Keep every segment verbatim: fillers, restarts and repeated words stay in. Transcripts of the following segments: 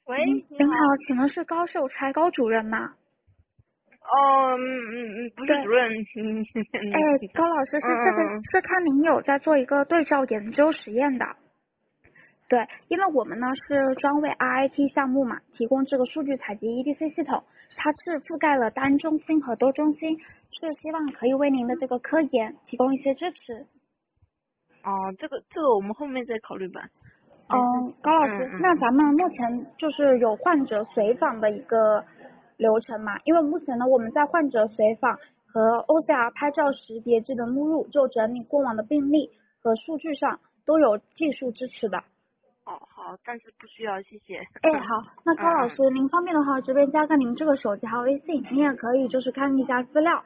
喂， 您你好。 您好，请问是高秀才高主任吗？ 哦，嗯嗯嗯，不对， 是主任，嗯哎，高老师嗯是这个， 嗯是看您有在做一个对照研究实验的。对，因为我们呢是专为 R I T 项目嘛，提供这个数据采集 E D C 系统，它是覆盖了单中心和多中心，是希望可以为您的这个科研提供一些支持。 哦，这个这个我们后面再考虑吧，没事嗯， 情。 高老师， 嗯嗯嗯那咱们目前就是有患者随访的一个流程嘛？因为目前呢，我们在患者随访和 O C R 拍照识别智能目录就整理过往的病例和数据上都有技术支持的。 哦好，暂时不需要，谢谢。 哎，好，那高老嗯师，您方便的话，这边加个您这个手机还有微信，您也可以就是看一下资料。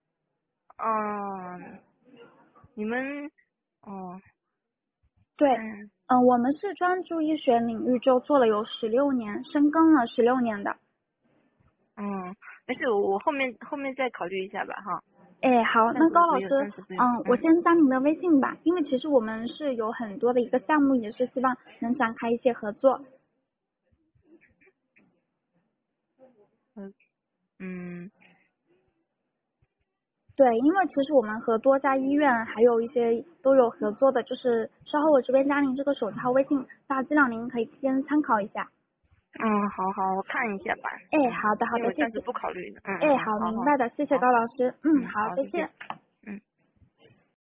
嗯嗯，你们哦对， 看嗯，我们是专注医学领域就做了有十六年，深耕了十六年的。 嗯，没事，我我后面后面再考虑一下吧哈， 哎，好， 暂那高老师， 时不用，暂时不用。 嗯，我嗯先加您的微信吧，因为其实我们是有很多的一个项目，也是希望能展开一些合作。 嗯嗯对，因为其实我们和多家医院还有一些都有合作的，就是稍后我这边加您这个手机号微信，大资料您可以先参考一下。 嗯，好好，我看一下吧。 哎， 嗯， 好的好的， 因为我暂时谢谢。 不考虑的。嗯嗯哎， 嗯， 好， 好好明白的，谢谢好， 高老师。嗯， 嗯好， 好， 再见。 再见。